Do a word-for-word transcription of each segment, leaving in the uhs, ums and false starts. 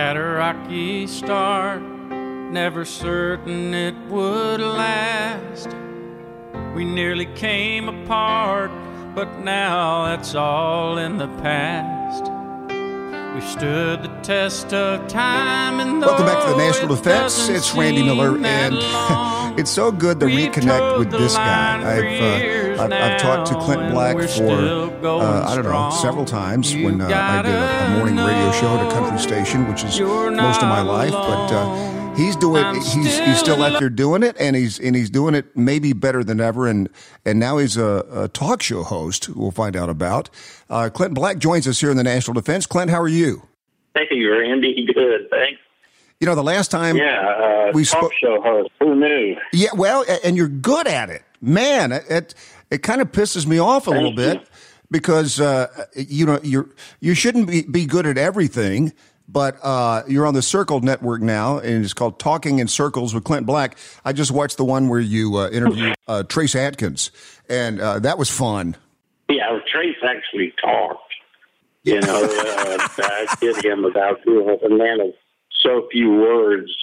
had a rocky start, never certain it would last. We nearly came apart, but now that's all in the past. We stood the test of time. And welcome back to the National Defense. It's Randy Miller, and it's so good to reconnect with this guy. I've uh, I've, I've talked to Clint Black for uh, I don't know several times when uh, I did a, a morning radio show at a country station, which is most of my life. But uh, he's doing he's he's still out there doing it, and he's and he's doing it maybe better than ever. And and now he's a, a talk show host. We'll find out about. Uh, Clint Black joins us here in the National Defense. Clint, how are you? Thank you, Randy. Good, thanks. You know, the last time yeah, uh, we talk spoke, show host. Who knew? Yeah, well, and you're good at it, man. It it, it kind of pisses me off a Thank little bit you. because uh, you know you're you shouldn't be, be good at everything. But uh, you're on the Circle Network now, and it's called Talking in Circles with Clint Black. I just watched the one where you uh, interviewed uh, Trace Atkins, and uh, that was fun. Yeah, Trace actually talked. You know, uh, I did him about being a man of so few words.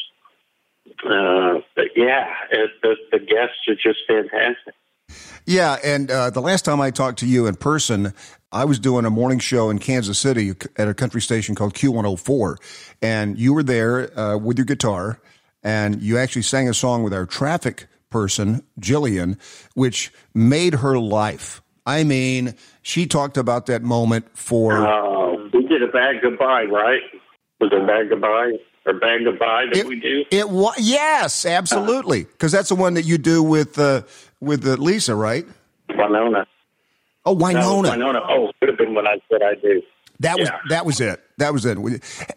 Uh, but yeah, it, the, the guests are just fantastic. Yeah, and uh, the last time I talked to you in person, I was doing a morning show in Kansas City at a country station called Q one oh four, and you were there uh, with your guitar, and you actually sang a song with our traffic person, Jillian, which made her life. I mean, she talked about that moment for... Uh, we did a bad goodbye, right? Was it a bad goodbye? Or bad goodbye that it, we do? It was, yes, absolutely. Because that's the one that you do with uh, with uh, Lisa, right? Winona. Oh, Winona. No, Winona. Oh, could have been what I said I do. That was yeah. that was it. That was it.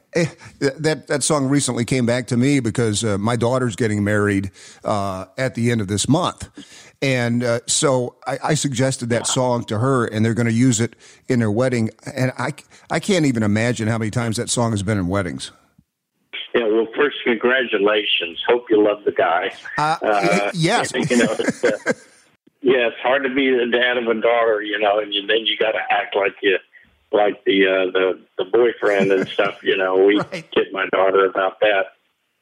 That that song recently came back to me because uh, my daughter's getting married uh, at the end of this month, and uh, so I, I suggested that song to her, and they're going to use it in their wedding. And I I can't even imagine how many times that song has been in weddings. Yeah. Well, first, congratulations. Hope you love the guy. Uh, uh, yes. You know. It's, uh, yeah, it's hard to be the dad of a daughter, you know, and you, then you got to act like you. Like the uh, the the boyfriend and stuff, you know, we right. kid my daughter about that.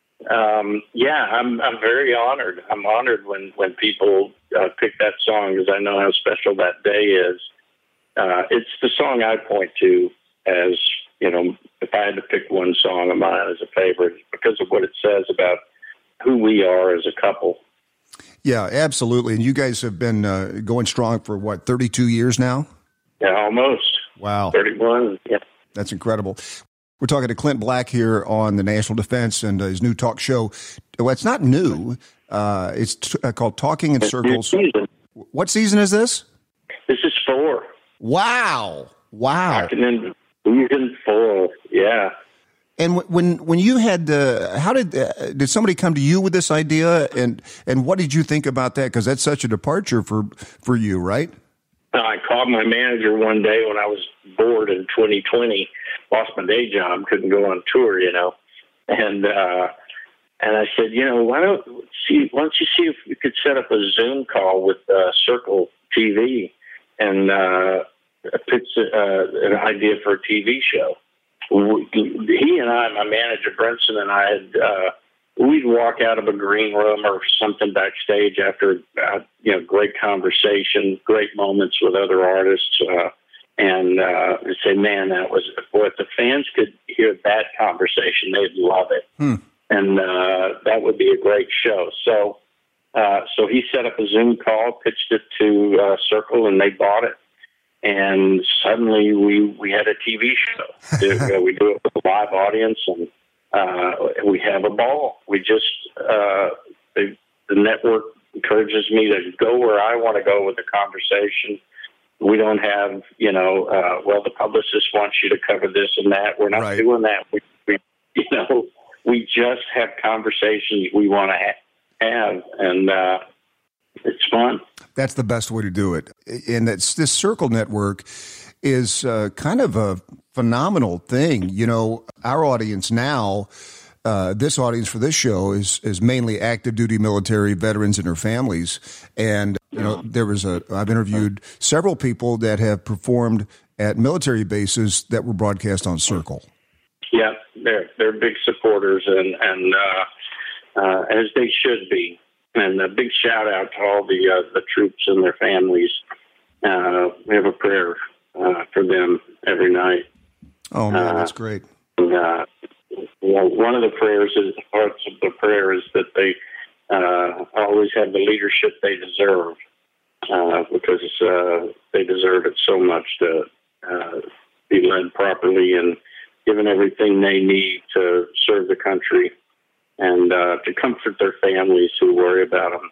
Um, yeah, I'm I'm very honored. I'm honored when when people uh, pick that song because I know how special that day is. Uh, it's the song I point to as, you know, if I had to pick one song of mine as a favorite because of what it says about who we are as a couple. Yeah, absolutely. And you guys have been uh, going strong for what, thirty-two years now? Yeah, almost. Wow. thirty-one, yeah. That's incredible. We're talking to Clint Black here on the National Defense and uh, his new talk show. Well, it's not new. Uh, it's t- uh, called Talking in It's Circles. season. What season is this? This is four. Wow. Wow. Talking in season four, yeah. And w- when when you had, uh, how did uh, did somebody come to you with this idea, and and what did you think about that? Because that's such a departure for for you, right? I called my manager one day when I was bored in twenty twenty, lost my day job, couldn't go on tour, you know, and uh, and I said, you know, why don't see why don't you see if we could set up a Zoom call with uh, Circle T V and uh, pitch uh, an idea for a T V show. He and I, my manager Brinson and I had. Uh, We'd walk out of a green room or something backstage after, uh, you know, great conversation, great moments with other artists, uh, and uh, say, man, that was, boy, if the fans could hear that conversation, they'd love it. Hmm. And uh, that would be a great show. So uh, so he set up a Zoom call, pitched it to uh, Circle, and they bought it. And suddenly we, we had a T V show. We do it with a live audience, and Uh, we have a ball. We just, uh, the, the network encourages me to go where I want to go with the conversation. We don't have, you know, uh, well, the publicist wants you to cover this and that. We're not right. doing that. We, we, you know, we just have conversations we want to ha- have, and uh, it's fun. That's the best way to do it. And that's, this Circle Network is uh, kind of a phenomenal thing. You know, our audience now, uh, this audience for this show is is mainly active duty military veterans and their families. And, you know, there was a, I've interviewed several people that have performed at military bases that were broadcast on Circle. Yeah, they're they're big supporters, and and uh, uh, as they should be. And a big shout out to all the uh, the troops and their families. Uh, we have a prayer uh, for them every night. Oh man, uh, that's great. And, uh, well, one of the prayers is parts of the prayer is that they uh, always have the leadership they deserve, uh, because uh, they deserve it so much to uh, be led properly and given everything they need to serve the country and uh, to comfort their families who worry about them.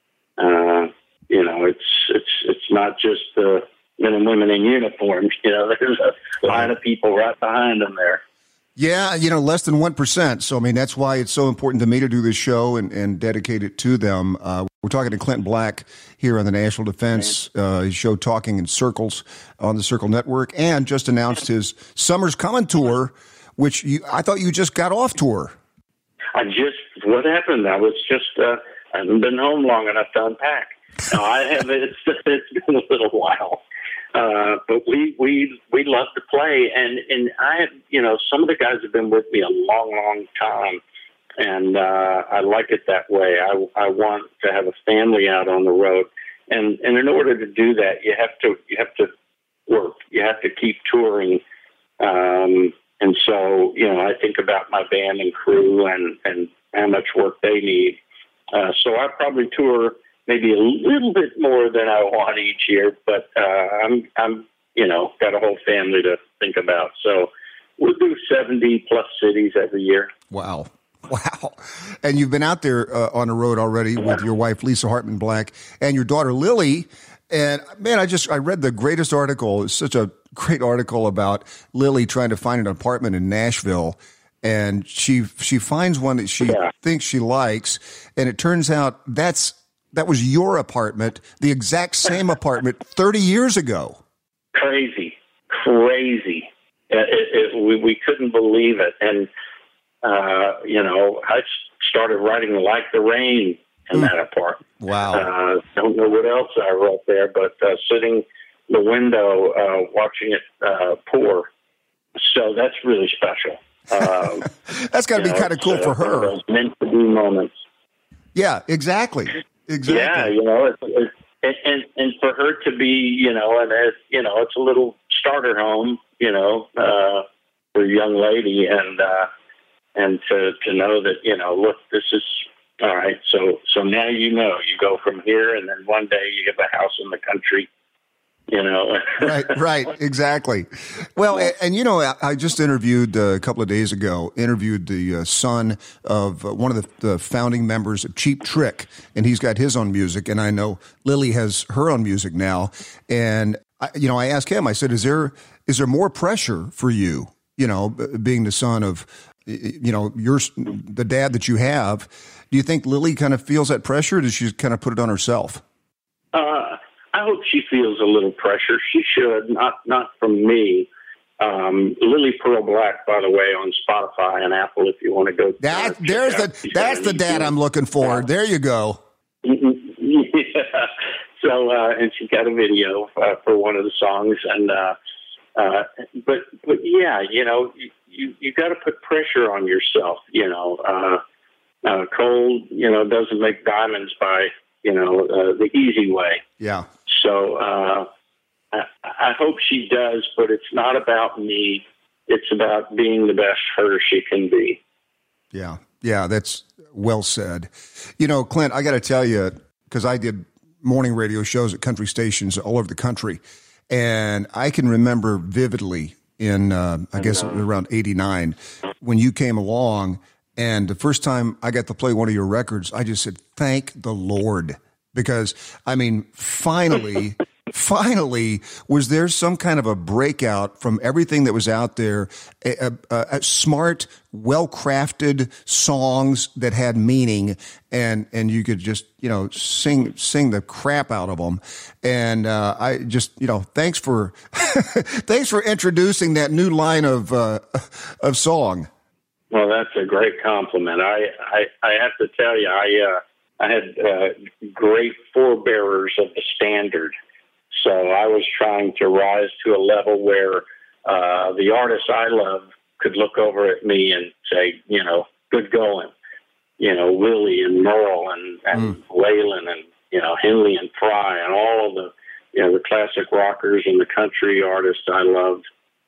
Uh, you know, it's it's it's not just the men and women in uniforms. You know, there's a line of people right behind them there. Yeah, you know, less than one percent. So, I mean, that's why it's so important to me to do this show and, and dedicate it to them. Uh, we're talking to Clinton Black here on the National Defense uh, show, Talking in Circles on the Circle Network, and just announced his Summer's Coming tour, which you, I thought you just got off tour. I just, what happened? I was just, uh, I haven't been home long enough to unpack. No, I have, it's, it's been a little while. Uh, but we, we, we love to play. And, and I, you know, some of the guys have been with me a long, long time. And, uh, I like it that way. I, I want to have a family out on the road. And, and in order to do that, you have to, you have to work. You have to keep touring. Um, and so, you know, I think about my band and crew and, and how much work they need. Uh, so I probably tour maybe a little bit more than I want each year, but uh, I'm, I'm, you know, got a whole family to think about. So we'll do seventy plus cities every year. Wow. Wow. And you've been out there uh, on the road already yeah. with your wife, Lisa Hartman Black, and your daughter, Lily. And man, I just, I read the greatest article. It's such a great article about Lily trying to find an apartment in Nashville. And she, she finds one that she yeah. thinks she likes. And it turns out that's, that was your apartment, the exact same apartment thirty years ago. Crazy, crazy. It, it, we, we couldn't believe it. And, uh, you know, I started writing Like the Rain in mm. that apartment. Wow. Uh, don't know what else I wrote there, but uh, sitting in the window, uh, watching it uh, pour. So that's really special. Um, that's got to be kind of cool uh, for her. Those meant to be moments. Yeah, exactly. Exactly. Yeah, you know, it's, it's, and, and and for her to be, you know, and as you know, it's a little starter home, you know, uh, for a young lady, and uh, and to to know that, you know, look, this is all right. So so now you know, you go from here, and then one day you have a house in the country. You know, right, right, exactly. Well, and, and you know, I, I just interviewed uh, a couple of days ago. Interviewed the uh, son of uh, one of the, the founding members of Cheap Trick, and he's got his own music. And I know Lily has her own music now. And I, you know, I asked him. I said, "Is there is there more pressure for you? You know, being the son of, you know, your the dad that you have. Do you think Lily kind of feels that pressure? Or does she kind of put it on herself?" Uh. I hope she feels a little pressure. She should, not not from me. Um, Lily Pearl Black, by the way, on Spotify and Apple, if you want to go. That there's the She's that's the dad I'm looking for. Yeah. There you go. yeah. So, uh, and she got a video uh, for one of the songs, and uh, uh, but but yeah, you know, you you, you got to put pressure on yourself. You know, uh, uh, coal, you know, doesn't make diamonds by you know uh, the easy way. Yeah. So uh, I, I hope she does, but it's not about me. It's about being the best her she can be. Yeah, yeah, that's well said. You know, Clint, I got to tell you, because I did morning radio shows at country stations all over the country, and I can remember vividly in, uh, I guess, around eighty-nine, when you came along, and the first time I got to play one of your records, I just said, thank the Lord. Because, I mean, finally, finally, was there some kind of a breakout from everything that was out there, a, a, a smart, well-crafted songs that had meaning, and, and you could just, you know, sing sing the crap out of them. And uh, I just, you know, thanks for thanks for introducing that new line of uh, of song. Well, that's a great compliment. I I, I have to tell you, I. Uh, I had uh, great forebearers of the standard. So I was trying to rise to a level where uh, the artists I love could look over at me and say, you know, good going. You know, Willie and Merle and, and mm. Waylon and, you know, Henley and Fry and all of the, you know, the classic rockers and the country artists I loved.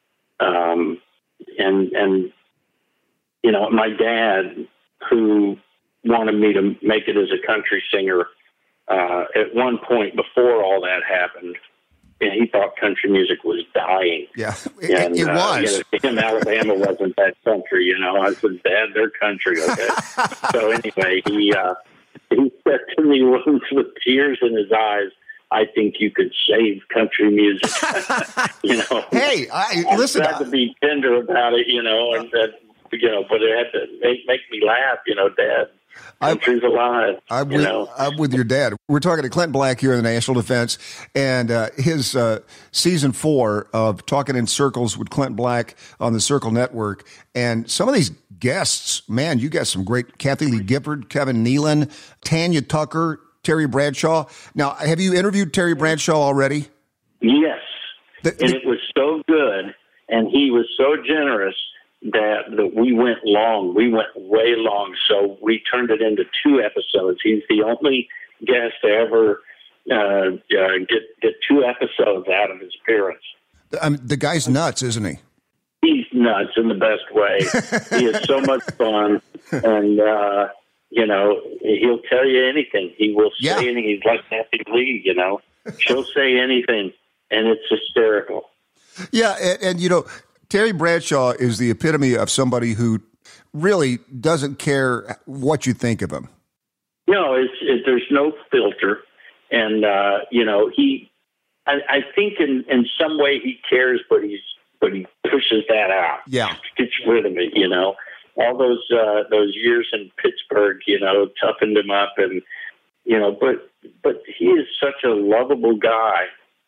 Um, and, and, you know, my dad, who wanted me to make it as a country singer, uh, at one point before all that happened, and he thought country music was dying. Yeah, it, and, it uh, was. You know, him, Alabama wasn't that country, you know. I said, Dad, they're country, okay? So anyway, he uh, he said to me once with tears in his eyes, I think you could save country music. You know. Hey, I, I listen. tried to be tender about it, you know, and that, you know, but it had to make, make me laugh, you know, Dad. Country's alive. I'm you with, know? I'm with your dad. We're talking to Clint Black here in the National Defense, and uh, his uh, season four of Talking in Circles with Clint Black on the Circle Network. And some of these guests, man, you got some great, Kathy Lee Gifford, Kevin Nealon, Tanya Tucker, Terry Bradshaw. Now, have you interviewed Terry Bradshaw already? Yes. The, the, and it was so good, and he was so generous that, that we went long. We went way long, so we turned it into two episodes. He's the only guest to ever uh, uh, get get two episodes out of his appearance. I mean, the guy's nuts, isn't he? He's nuts in the best way. He is so much fun, and uh, you know, he'll tell you anything. He will say yeah. anything. He's like Kathy Lee, you know. She'll say anything, and it's hysterical. Yeah, and, and you know, Terry Bradshaw is the epitome of somebody who really doesn't care what you think of him. No, it's, it, there's no filter. And, uh, you know, he, I, I think in, in some way he cares, but he's, but he pushes that out. Yeah. Gets rid of it, you know. All those, uh, those years in Pittsburgh, you know, toughened him up and, you know, but, but he is such a lovable guy.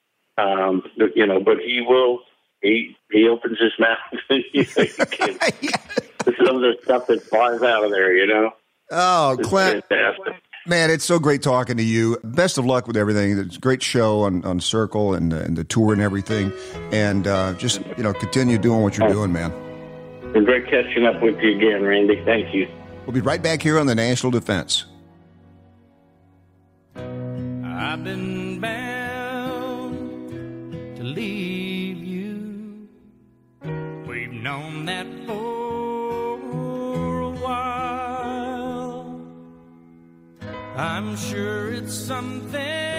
Um, you know, but he will, He he opens his mouth and you know, some of the stuff that flies out of there, you know. Oh, it's Clint, fantastic. Man, it's so great talking to you. Best of luck with everything. It's a great show on, on Circle and, uh, and the tour and everything. And uh, just, you know, continue doing what you're doing, man. It's great catching up with you again, Randy. Thank you. We'll be right back here on the National Defense. I've been bound to leave you. We've known that for a while. I'm sure it's something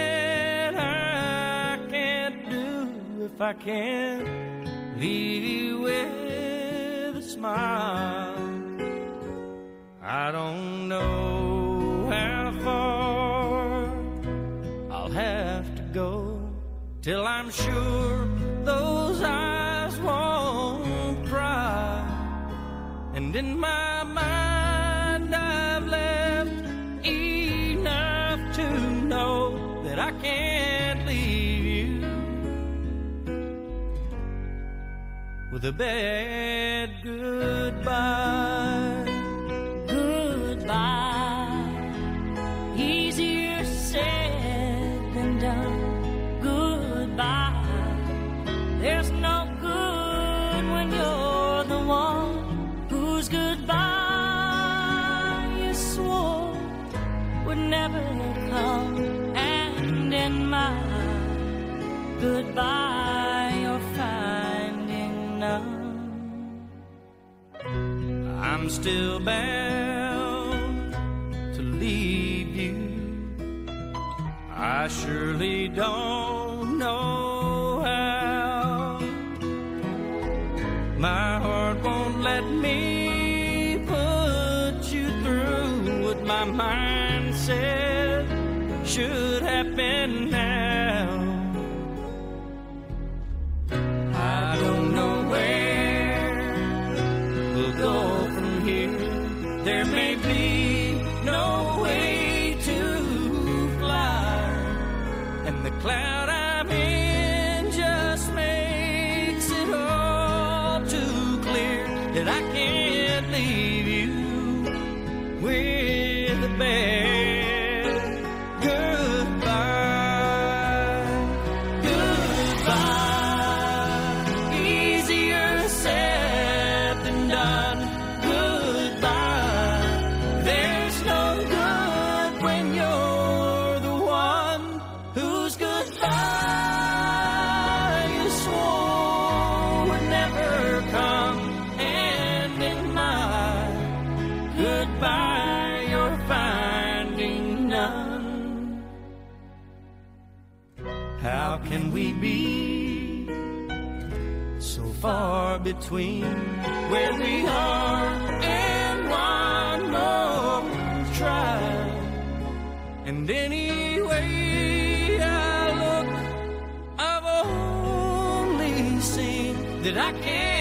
I can't do if I can't leave you with a smile. I don't know how far I'll have to go till I'm sure those eyes won't cry. And in my mind I've left enough to know that I can't leave you with a bad goodbye. Goodbye, easier said than done. Goodbye, there's no good when you're the one whose goodbye you swore would never come. And in my goodbye you're finding none. I'm still bound to leave you. I surely don't know how. My heart won't let me put you through what my mind said should happen now. I don't know where we'll go from here. There may be no way to fly, and the cloud I'm in just makes it all too clear that I can't leave you with a bad goodbye. Goodbye, easier said than goodbye, you're finding none. How can we be so far between where we are and one more try? And anyway I look, I've only seen that I can't